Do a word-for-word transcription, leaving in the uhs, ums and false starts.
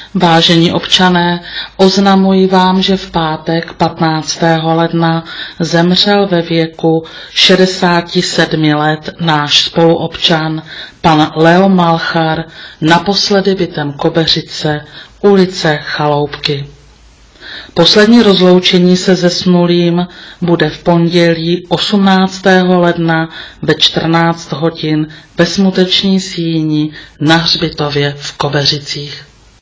Vážení občané, oznamuji vám, že v pátek patnáctého ledna zemřel ve věku šedesáti sedmi let náš spoluobčan, pan Leo Malchar, naposledy bytem Kobeřice, ulice Chaloupky. Poslední rozloučení se zesnulým bude v pondělí osmnáctého ledna ve čtrnáct hodin ve smuteční síni na hřbitově v Kobeřicích.